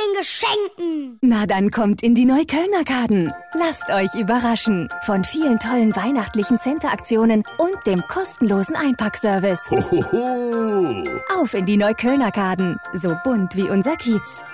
den Geschenken. Na dann kommt in die Neukölln-Arkaden. Lasst euch überraschen von vielen tollen weihnachtlichen Center-Aktionen und dem kostenlosen Einpackservice. Hohoho. Auf in die Neukölln-Arkaden, so bunt wie unser Kiez.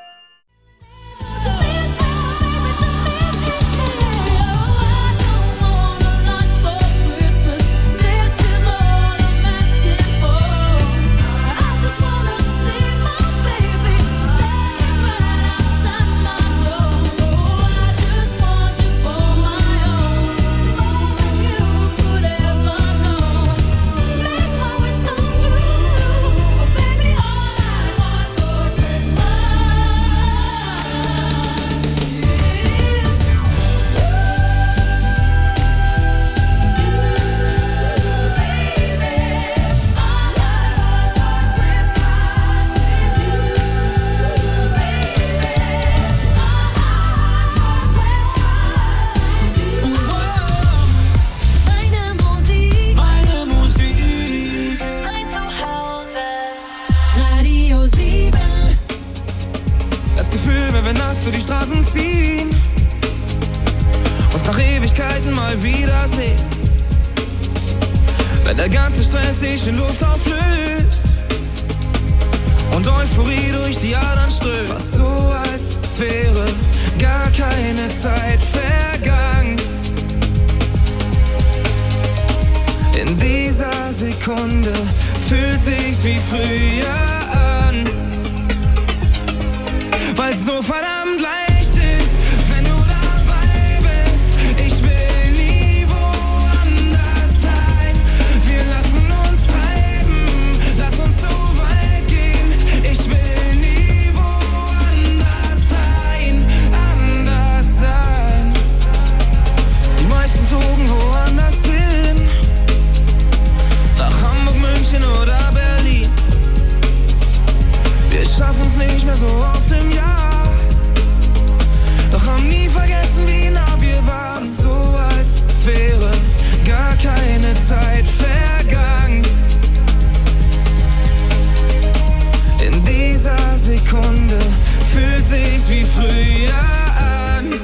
Die Straßen ziehen, uns nach Ewigkeiten mal wiedersehen. Wenn der ganze Stress sich in Luft auflöst und Euphorie durch die Adern strömt. Fast so, als wäre gar keine Zeit vergangen. In dieser Sekunde fühlt sich's wie früher an, weil's so verdammt leicht ist, wenn du dabei bist. Ich will nie woanders sein. Wir lassen uns treiben, lass uns so weit gehen. Ich will nie woanders sein, anders sein. Die meisten zogen woanders hin, nach Hamburg, München oder Berlin. Wir schaffen's nicht mehr so oft im Jahr, doch haben nie vergessen, wie nah wir waren. Fast so, als wäre gar keine Zeit vergangen. In dieser Sekunde fühlt sich's wie früher an,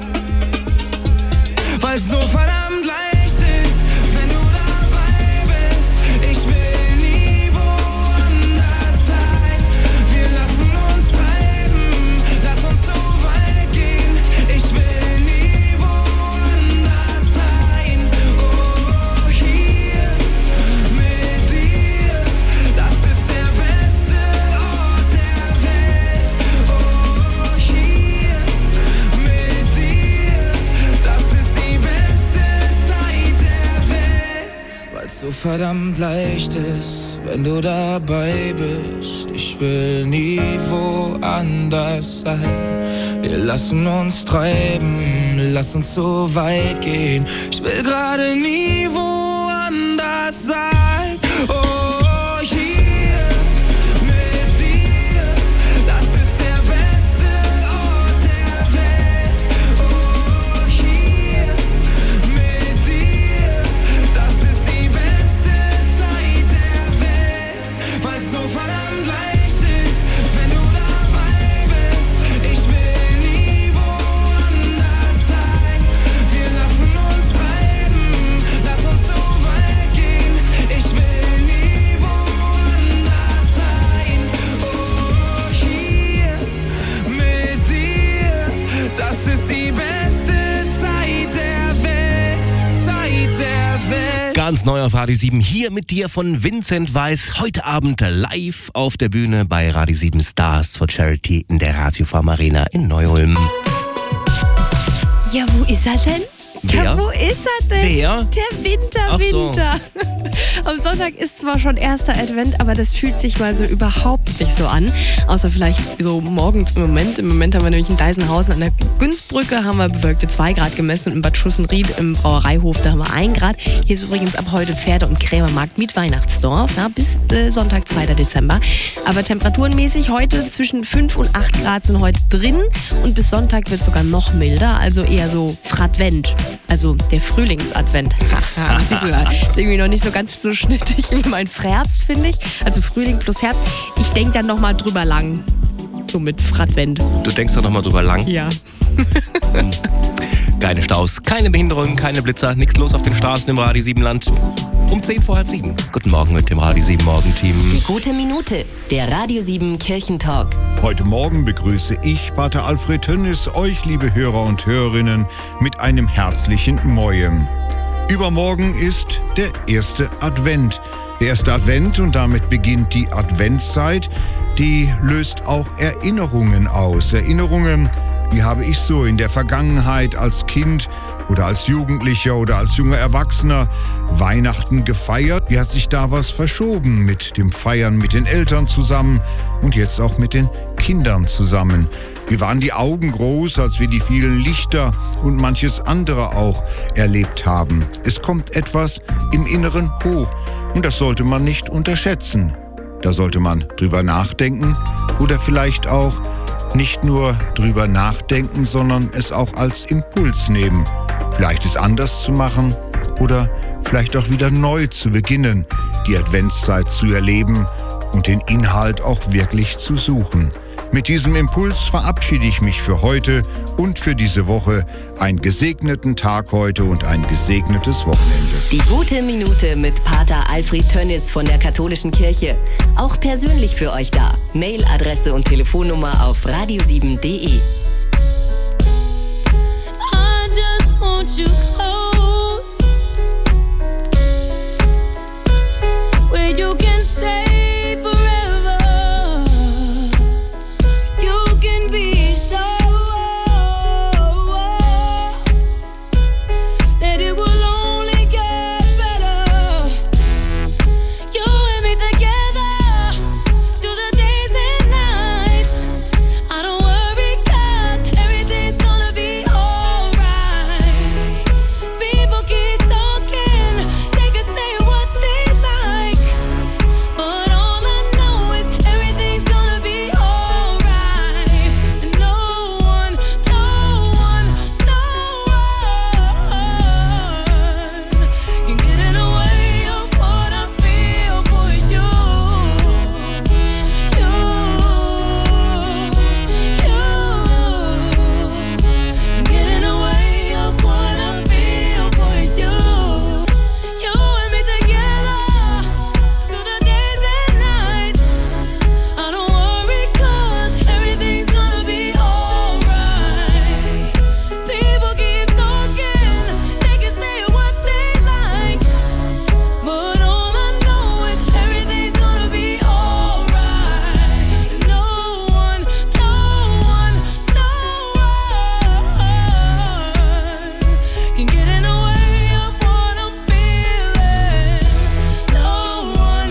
weil's so verdammt leicht ist, wenn du dabei bist. Ich will nie woanders sein. Wir lassen uns treiben, lass uns so weit gehen. Ich will nie woanders sein. Oh, hier mit dir, das ist der beste Ort der Welt. Oh, hier mit dir, das ist die beste Zeit der Welt. Weil's so verdammt leicht ist, wenn du dabei bist. Ich will nie woanders sein. Wir lassen uns treiben, lass uns so weit gehen. Ich will gerade nie woanders sein. Oh, hier mit dir, das ist der beste Ort der Welt. Oh, hier mit dir, das ist die beste Zeit der Welt. Weil's so verdammt leicht ist, wenn du dabei bist. Ich will nie woanders sein. Wir lassen uns treiben, lass uns so weit gehen. Ich will nie woanders sein. Oh, hier mit dir, das ist die beste Zeit der Welt, Zeit der Welt. Ganz neu auf Radio 7, hier mit dir von Vincent Weiss. Heute Abend live auf der Bühne bei Radio 7 Stars for Charity in der Ratiofarm Arena in Neu-Ulm. Ja, wo ist er denn? Wer? Ja, wo ist er denn? Wer? Der Winter, Ach so. Winter. Am Sonntag ist zwar schon erster Advent, aber das fühlt sich mal so überhaupt nicht so an. Außer vielleicht so morgens im Moment. Im Moment haben wir nämlich in Deisenhausen an der Günzbrücke haben wir bewölkte 2 Grad gemessen und in Bad Schussenried im Brauereihof, da haben wir 1 Grad. Hier ist übrigens ab heute Pferde- und Krämermarkt mit Weihnachtsdorf, ja, bis Sonntag, 2. Dezember. Aber temperaturenmäßig heute zwischen 5 und 8 Grad sind heute drin und bis Sonntag wird es sogar noch milder, also eher so Fradvent. Also der Frühlingsadvent. Das ist irgendwie noch nicht so ganz so schnittig wie mein Herbst, finde ich. Also Frühling plus Herbst. Ich denke dann nochmal drüber lang. So mit Fradwend. Du denkst da nochmal drüber lang. Ja. Keine Staus, keine Behinderungen, keine Blitzer, nichts los auf den Straßen im Radio 7 Land. Um 10 vor halb 7. Guten Morgen mit dem Radio 7 Morgenteam. Die gute Minute, der Radio 7 Kirchentalk. Heute Morgen begrüße ich, Pater Alfred Tönnis, euch, liebe Hörer und Hörerinnen, mit einem herzlichen Mojem. Übermorgen ist der erste Advent. Der erste Advent und damit beginnt die Adventszeit, die löst auch Erinnerungen aus. Erinnerungen, die habe ich so in der Vergangenheit als Kind oder als Jugendlicher oder als junger Erwachsener Weihnachten gefeiert. Wie hat sich da was verschoben mit dem Feiern mit den Eltern zusammen und jetzt auch mit den Kindern zusammen? Wie waren die Augen groß, als wir die vielen Lichter und manches andere auch erlebt haben? Es kommt etwas im Inneren hoch und das sollte man nicht unterschätzen. Da sollte man drüber nachdenken oder vielleicht auch nicht nur drüber nachdenken, sondern es auch als Impuls nehmen. Vielleicht es anders zu machen oder vielleicht auch wieder neu zu beginnen, die Adventszeit zu erleben und den Inhalt auch wirklich zu suchen. Mit diesem Impuls verabschiede ich mich für heute und für diese Woche. Einen gesegneten Tag heute und ein gesegnetes Wochenende. Die gute Minute mit Pater Alfred Tönnis von der Katholischen Kirche. Auch persönlich für euch da. Mailadresse und Telefonnummer auf radio7.de. I just want you close, where you can stay forever. You can be so that it will only get better. You and me together through the days and nights. I don't worry 'cause everything's gonna be alright. People keep talking, they can say what they like, but all I know is everything's gonna be alright. And no one can get in the way of what I feel for you. You can get in the way of what I feel for you. You and me together through the days and nights. I don't worry 'cause everything's gonna be alright. People keep talking, they can say what they like, but all I know is everything's gonna be alright. No one can get in the way of what I'm feeling. No one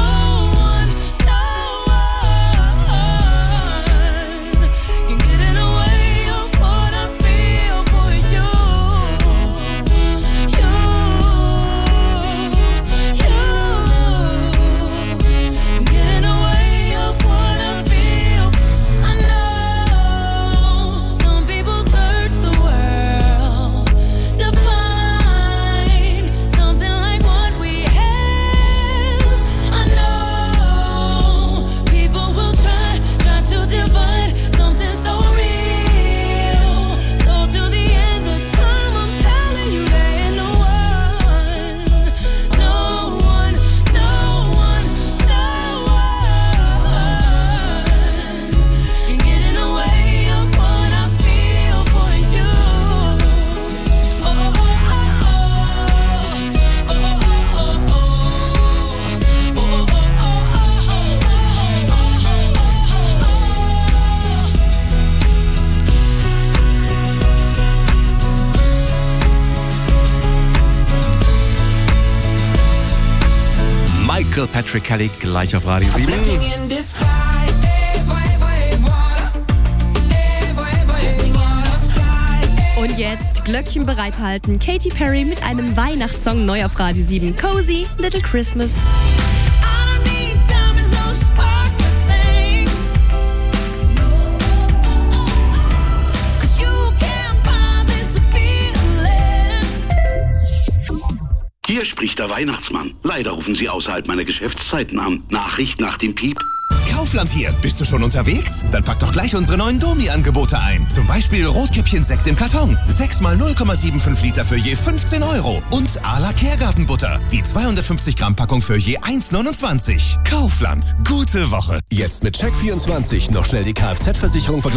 can get in the way of what I feel for you. You can get in the way of what I feel. I know some people search the world to find something like what we have. I know people will try to divide something so real. So till the end of time, I'm telling you there ain't no one can get in the way of what I feel for you. Michael Patrick Kelly gleich auf Radio 7. In disguise. Hey, water. Blessing in disguise. Und jetzt Glöckchen bereithalten. Katy Perry mit einem Weihnachtssong neu auf Radio 7. Cozy Little Christmas. I don't need diamonds, no sparkly things. 'Cause you can't buy this feeling. Hier spricht der Weihnachtsmann. Leider rufen Sie außerhalb meiner Geschäftszeiten an. Nachricht nach dem Piep. Kaufland hier. Bist du schon unterwegs? Dann pack doch gleich unsere neuen Domi-Angebote ein. Zum Beispiel Rotkäppchen-Sekt im Karton. 6 mal 0,75 Liter für je 15 Euro. Und Arla Kehrgartenbutter. Die 250 Gramm Packung für je 1,29. Kaufland. Gute Woche. Jetzt mit Check24 noch schnell die Kfz-Versicherung